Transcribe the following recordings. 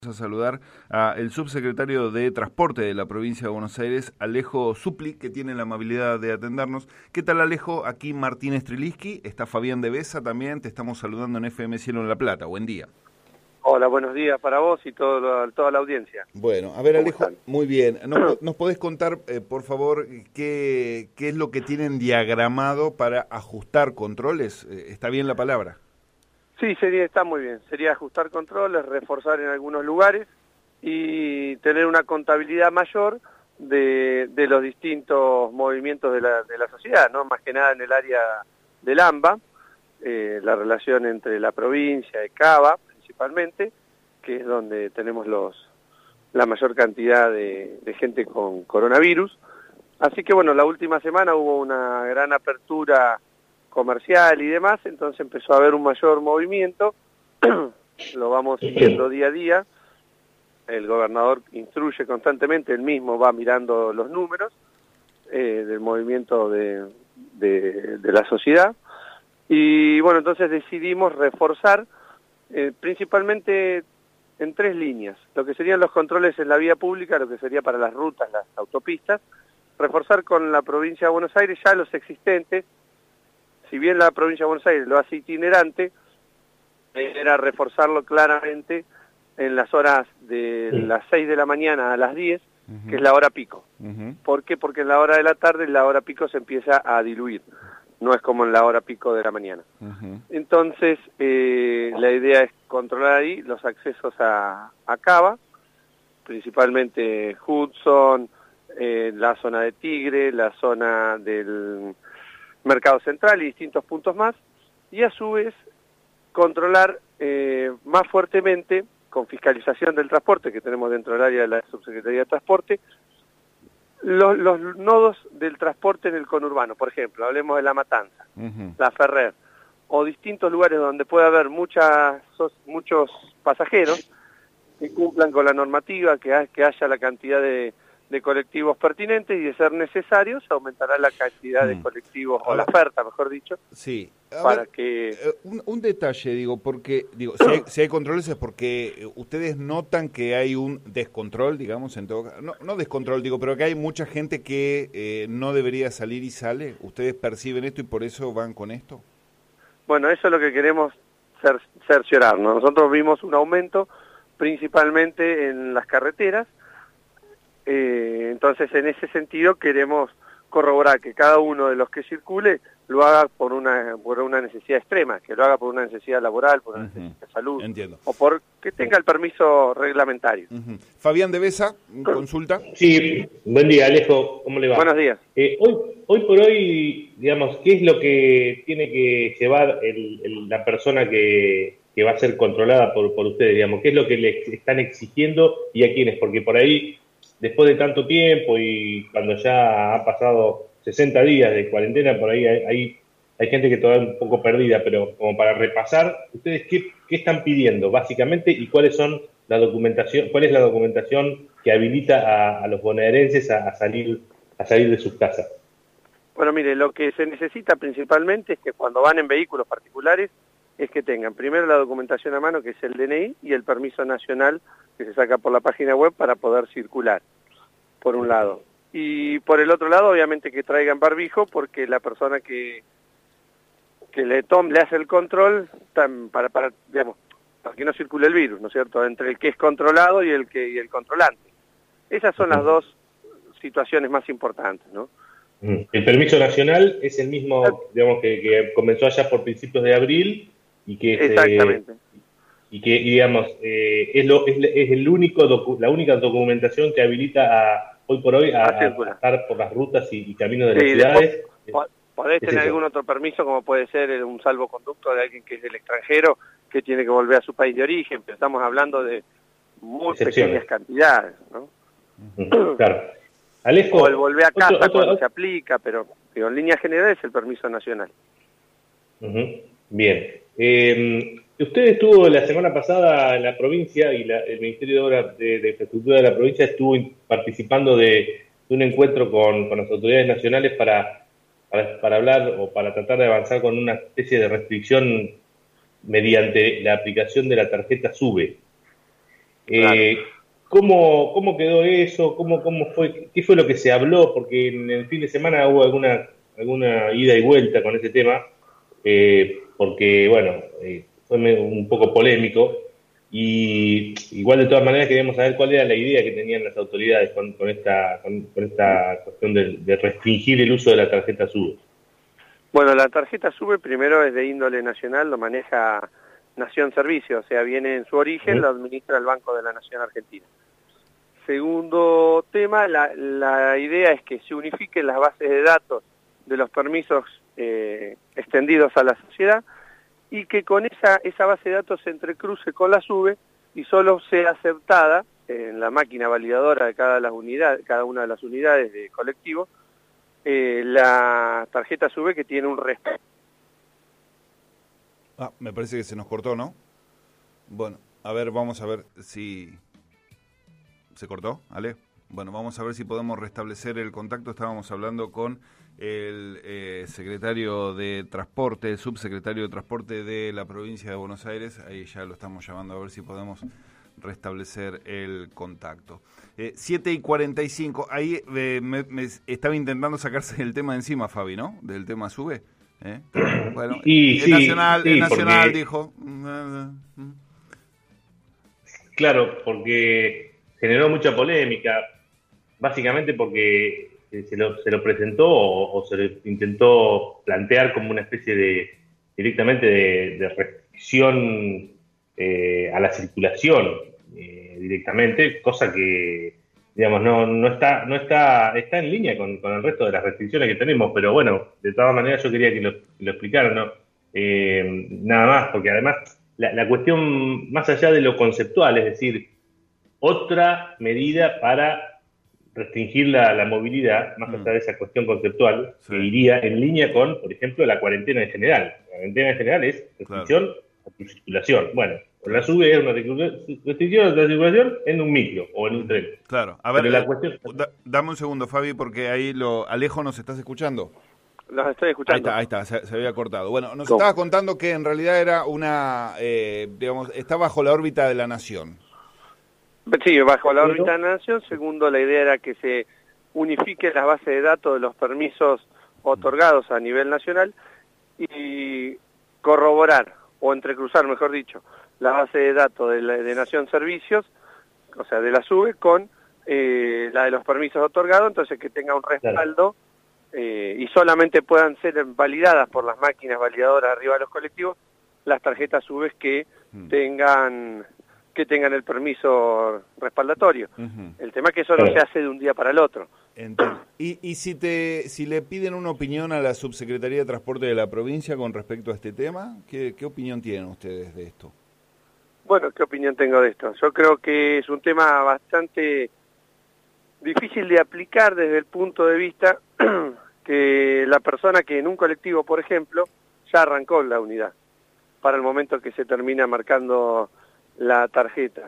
A saludar a el subsecretario de Transporte de la provincia de Buenos Aires, Alejo Supli, que tiene la amabilidad de atendernos. ¿Qué tal, Alejo? Aquí Martín Streliski, está Fabián de Besa también, te estamos saludando en FM Cielo en La Plata. Buen día. Hola, buenos días para vos y toda la audiencia. Bueno, a ver, ¿Cómo Alejo, están? muy bien. ¿Nos podés contar, por favor, qué es lo que tienen diagramado para ajustar controles? ¿Está bien la palabra? Sí, está muy bien. Sería ajustar controles, reforzar en algunos lugares y tener una contabilidad mayor de los distintos movimientos de la sociedad, ¿no? Más que nada en el área del AMBA, la relación entre la provincia y Cava, principalmente, que es donde tenemos la mayor cantidad de gente con coronavirus. Así que bueno, la última semana hubo una gran apertura comercial y demás, entonces empezó a haber un mayor movimiento, lo vamos siguiendo día a día, el gobernador instruye constantemente, él mismo va mirando los números del movimiento de la sociedad, y bueno, entonces decidimos reforzar principalmente en 3 líneas, lo que serían los controles en la vía pública, lo que sería para las rutas, las autopistas, reforzar con la provincia de Buenos Aires ya los existentes. Si bien la provincia de Buenos Aires lo hace itinerante, era reforzarlo claramente en las horas de las 6 de la mañana a las 10, que es la hora pico. ¿Por qué? Porque en la hora de la tarde, la hora pico se empieza a diluir, no es como en la hora pico de la mañana. Entonces, la idea es controlar ahí los accesos a Cava, principalmente Hudson, la zona de Tigre, la zona del Mercado Central y distintos puntos más, y a su vez controlar más fuertemente, con fiscalización del transporte que tenemos dentro del área de la Subsecretaría de Transporte, los nodos del transporte en el conurbano. Por ejemplo, hablemos de La Matanza, La Ferrer, o distintos lugares donde puede haber muchos pasajeros que cumplan con la normativa, que haya la cantidad de colectivos pertinentes, y de ser necesarios aumentará la cantidad de colectivos, o la oferta, mejor dicho, sí. para que... Un detalle, porque si hay controles es porque ustedes notan que hay un descontrol, digamos, en todo caso. No descontrol, pero que hay mucha gente que no debería salir y sale. ¿Ustedes perciben esto y por eso van con esto? Bueno, eso es lo que queremos cerciorar, ¿no? Nosotros vimos un aumento principalmente en las carreteras. Entonces, en ese sentido, queremos corroborar que cada uno de los que circule lo haga por una necesidad extrema, que lo haga por una necesidad laboral, por una necesidad de salud, o por que tenga el permiso reglamentario. Fabián de Besa, consulta. Sí, buen día, Alejo, ¿cómo le va? Buenos días. Hoy por hoy, digamos, ¿qué es lo que tiene que llevar la persona que va a ser controlada por ustedes, digamos? ¿Qué es lo que le están exigiendo y a quiénes? Porque por ahí, después de tanto tiempo y cuando ya ha pasado 60 días de cuarentena, por ahí hay gente que todavía es un poco perdida, pero como para repasar, ¿ustedes qué están pidiendo básicamente y cuál es la documentación que habilita a los bonaerenses a salir de sus casas? Bueno, mire, lo que se necesita principalmente es que cuando van en vehículos particulares es que tengan primero la documentación a mano, que es el DNI, y el permiso nacional que se saca por la página web para poder circular, por un lado. Y por el otro lado, obviamente que traigan barbijo, porque la persona que le hace el control para que no circule el virus, ¿no es cierto?, entre el que es controlado y el controlante. Esas son las dos situaciones más importantes, ¿no? El permiso nacional es el mismo, digamos, que comenzó allá por principios de abril y que exactamente. Digamos, es la única documentación que habilita hoy por hoy a estar por las rutas y caminos de las ciudades. Podés tener algún otro permiso, como puede ser un salvoconducto de alguien que es del extranjero, que tiene que volver a su país de origen, pero estamos hablando de muy pequeñas cantidades, ¿no? Claro. Alejo, o el volver a casa cuando se aplica, pero en líneas generales el permiso nacional. Bien. Usted estuvo la semana pasada en la provincia y el Ministerio de Obras de Infraestructura de la provincia estuvo participando de un encuentro con las autoridades nacionales para hablar o para tratar de avanzar con una especie de restricción mediante la aplicación de la tarjeta SUBE. Claro. ¿Cómo quedó eso? ¿Cómo fue? ¿Qué fue lo que se habló? Porque en el fin de semana hubo alguna ida y vuelta con ese tema, porque, bueno, fue un poco polémico. Y igual de todas maneras queríamos saber cuál era la idea que tenían las autoridades con esta cuestión de restringir el uso de la tarjeta SUBE. Bueno, la tarjeta SUBE primero es de índole nacional, lo maneja Nación Servicio, o sea, viene en su origen, lo administra el Banco de la Nación Argentina. Segundo tema, la idea es que se unifiquen las bases de datos de los permisos extendidos a la sociedad y que con esa base de datos se entrecruce con la SUBE y solo sea aceptada en la máquina validadora de cada una de las unidades de colectivo la tarjeta SUBE que tiene un respaldo. Me parece que se nos cortó, ¿no? Bueno, a ver, vamos a ver si... ¿Se cortó, Ale? Bueno, vamos a ver si podemos restablecer el contacto. Estábamos hablando con el secretario de Transporte, el subsecretario de Transporte de la provincia de Buenos Aires. Ahí ya lo estamos llamando a ver si podemos restablecer el contacto. 7:45. Ahí me estaba intentando sacarse el tema de encima, Fabi, ¿no? Del tema SUBE. Bueno, es nacional, porque, dijo. Claro, porque generó mucha polémica, básicamente porque se lo presentó o se lo intentó plantear como una especie directamente de restricción a la circulación directamente, cosa que, digamos, no está en línea con el resto de las restricciones que tenemos, pero bueno, de todas maneras yo quería que lo explicaran, ¿no? Nada más, porque además la cuestión, más allá de lo conceptual, es decir, otra medida para restringir la movilidad, más allá de esa cuestión conceptual, Sí. que iría en línea con, por ejemplo, la cuarentena en general. La cuarentena en general es restricción a tu circulación. Bueno, con la SUBE es una restricción de la circulación en un micro o en un tren. Claro, a ver, Pero la cuestión... dame un segundo, Fabi, porque ahí Alejo, ¿nos estás escuchando? Los estoy escuchando. Ahí está, se había cortado. Bueno, nos estabas contando que en realidad era digamos, está bajo la órbita de la nación. Sí, bajo la órbita de la nación. Segundo, la idea era que se unifiquen las bases de datos de los permisos otorgados a nivel nacional y corroborar, o entrecruzar, mejor dicho, la base de datos de Nación Servicios, o sea, de la SUBE, con la de los permisos otorgados, entonces que tenga un respaldo y solamente puedan ser validadas por las máquinas validadoras arriba de los colectivos las tarjetas SUBE que tengan el permiso respaldatorio. El tema es que eso no se hace de un día para el otro. Entiendo. Y si le piden una opinión a la Subsecretaría de Transporte de la provincia con respecto a este tema, ¿qué opinión tienen ustedes de esto? Bueno, ¿qué opinión tengo de esto? Yo creo que es un tema bastante difícil de aplicar desde el punto de vista que la persona que en un colectivo, por ejemplo, ya arrancó la unidad para el momento que se termina marcando la tarjeta.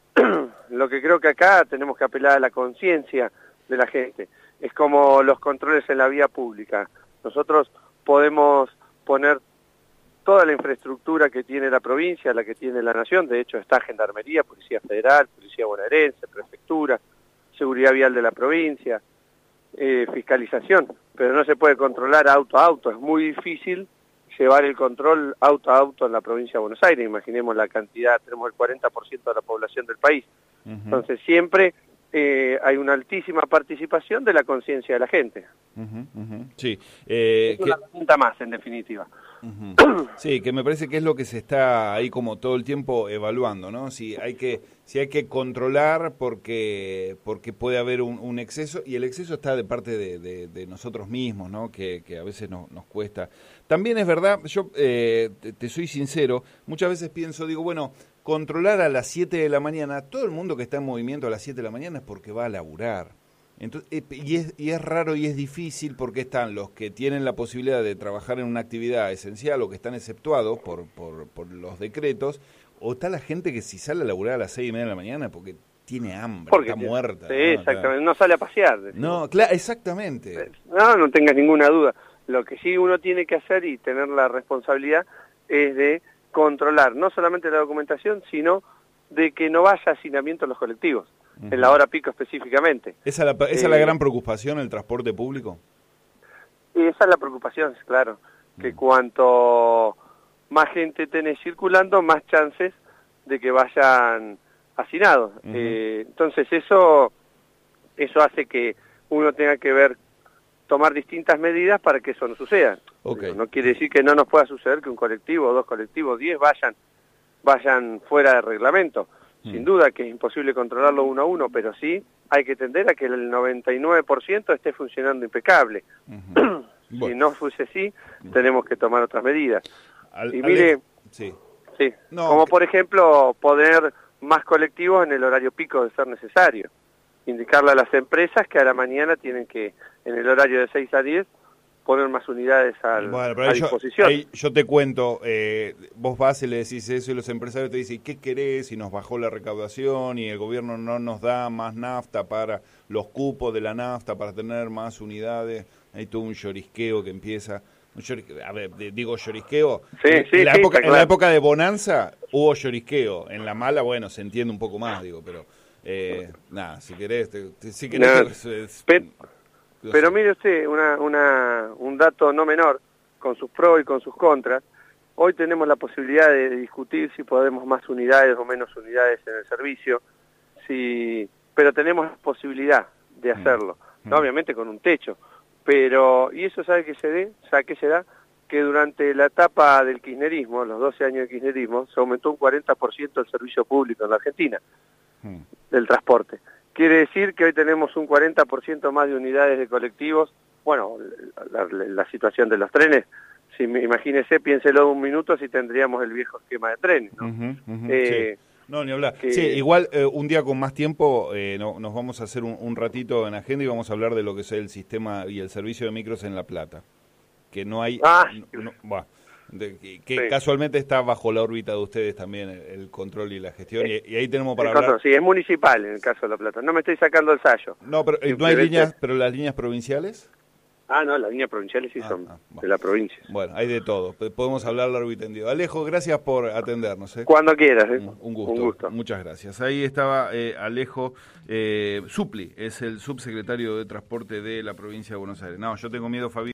Lo que creo que acá tenemos que apelar a la conciencia de la gente. Es como los controles en la vía pública. Nosotros podemos poner toda la infraestructura que tiene la provincia, la que tiene la nación, de hecho está Gendarmería, Policía Federal, Policía Bonaerense, Prefectura, Seguridad Vial de la provincia, fiscalización, pero no se puede controlar auto a auto, es muy difícil llevar el control auto a auto en la provincia de Buenos Aires, imaginemos la cantidad, tenemos el 40% de la población del país, entonces siempre hay una altísima participación de la conciencia de la gente. Sí. Es una pregunta más, en definitiva. Sí, que me parece que es lo que se está ahí como todo el tiempo evaluando, ¿no? Si hay que controlar porque puede haber un exceso, y el exceso está de parte de nosotros mismos, ¿no? Que a veces nos cuesta. También es verdad, yo te soy sincero, muchas veces pienso, digo, bueno, controlar a las 7 de la mañana, todo el mundo que está en movimiento a las 7 de la mañana es porque va a laburar. Entonces, y es raro y es difícil porque están los que tienen la posibilidad de trabajar en una actividad esencial o que están exceptuados por los decretos, o está la gente que si sale a laburar a las 6:30 de la mañana porque tiene hambre, está muerta. Sí, ¿no? exactamente, no sale a pasear. No, claro, exactamente. No tengas ninguna duda. Lo que sí uno tiene que hacer y tener la responsabilidad es de controlar no solamente la documentación, sino de que no vaya hacinamiento en los colectivos, en la hora pico específicamente. ¿Esa es la gran preocupación, el transporte público? Esa es la preocupación, claro, que cuanto más gente tenés circulando, más chances de que vayan hacinados. Entonces eso hace que uno tenga que tomar distintas medidas para que eso no suceda. No quiere decir que no nos pueda suceder que un colectivo, 2 colectivos, 10 vayan fuera de reglamento. Sin duda que es imposible controlarlo uno a uno, pero sí hay que tender a que el 99% esté funcionando impecable. Si no fuese así, tenemos que tomar otras medidas. Y mire, como por ejemplo poner más colectivos en el horario pico de ser necesario. Indicarle a las empresas que a la mañana tienen que, en el horario de 6 a 10, poner más unidades a disposición. Yo te cuento, vos vas y le decís eso y los empresarios te dicen, ¿qué querés? Y nos bajó la recaudación y el gobierno no nos da más nafta para los cupos de la nafta, para tener más unidades. Hay todo un llorisqueo que empieza. A ver, digo llorisqueo. En la época de bonanza hubo llorisqueo. En la mala, bueno, se entiende un poco más, digo, pero nada, si querés... Pero mire usted, un dato no menor, con sus pros y con sus contras. Hoy tenemos la posibilidad de discutir si podemos más unidades o menos unidades en el servicio, pero tenemos la posibilidad de hacerlo, ¿no? Obviamente con un techo. Y eso ¿sabe qué se da? Que durante la etapa del kirchnerismo, los 12 años de kirchnerismo, se aumentó un 40% el servicio público en la Argentina, del transporte. Quiere decir que hoy tenemos un 40% más de unidades de colectivos. Bueno, la situación de los trenes, imagínese, piénselo un minuto si tendríamos el viejo esquema de trenes, ¿no? Sí. No, ni hablar. Sí, igual un día con más tiempo nos vamos a hacer un ratito en agenda y vamos a hablar de lo que es el sistema y el servicio de micros en La Plata. Que no hay... casualmente está bajo la órbita de ustedes también el control y la gestión, y ahí tenemos para hablar... Sí, es municipal en el caso de La Plata, no me estoy sacando el sallo. No, pero no hay líneas, pero las líneas provinciales... No, las líneas provinciales sí son de la provincia. Bueno, hay de todo, podemos hablar largo y tendido. Alejo, gracias por atendernos. Cuando quieras. Un gusto. Muchas gracias. Ahí estaba Alejo Supli, es el subsecretario de Transporte de la provincia de Buenos Aires. No, yo tengo miedo, Fabi.